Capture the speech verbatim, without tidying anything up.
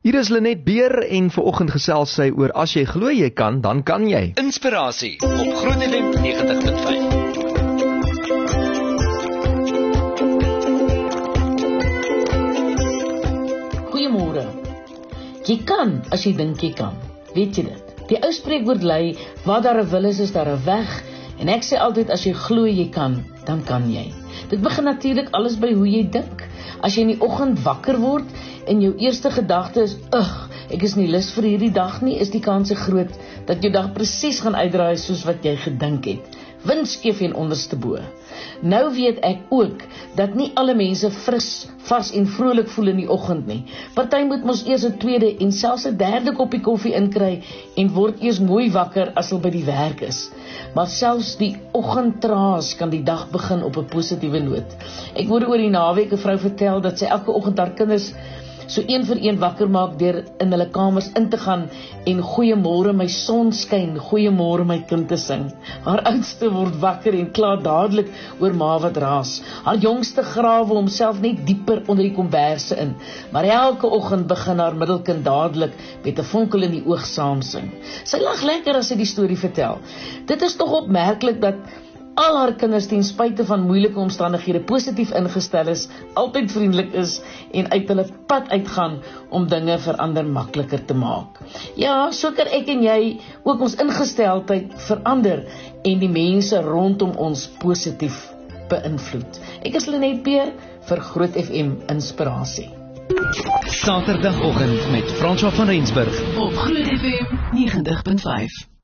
Hier is Lenet Beer en vanoggend gesels sy oor as jy glo jy kan, dan kan jy. Inspirasie op Groot F M negentig punt vyf. Goeiemôre. Jy kan as jy dink jy kan. Weet jy dit? Die ou spreekwoord lui, waar daar 'n wil is, is daar 'n weg. En ek sê altyd as jy glo jy kan, dan kan jy. Dit begin natuurlik alles by hoe jy dink. As jy in die oggend wakker word en jou eerste gedagte is, "Ugh, ek is nie lus vir hierdie dag nie," is die kans groot dat jou dag presies gaan uitdraai soos wat jy gedink het. Windskeef en onderste bo. Nou weet ek ook dat nie alle mense fris, vars en vrolik voel in die oggend nie. Party moet mos eers 'n tweede en selfs 'n derde koppie koffie inkry en word eers mooi wakker as hulle by die werk is. Maar selfs die oggendtraas kan die dag begin op 'n positiewe noot. Ek hoor oor die naweek 'n vrou vertel dat sy elke oggend haar kinders so een vir een wakker maak deur in hulle kamers in te gaan en goeiemôre my sonskyn, goeiemôre my kind te sing. Haar oudste word wakker en kla dadelik oor ma wat raas. Haar jongste grawe homself net dieper onder die komberse in. Maar elke oggend begin haar middelkind dadelik met 'n vonkel in die oog saam sing. Sy lag lekker as sy die storie vertel. Dit is tog opmerklik dat al haar kinders ten spyte van moeilike omstandighede positief ingestel is, altyd vriendelik is en uit hulle pad uitgaan om dinge vir ander makliker te maak. Ja, so kan ek en jy ook ons ingesteldheid verander en die mense rondom ons positief beïnvloed. Ek is Lenet Beer vir Groot F M Inspirasie. Saterdagoggend met François van Rensburg op Groot F M negentig punt vyf.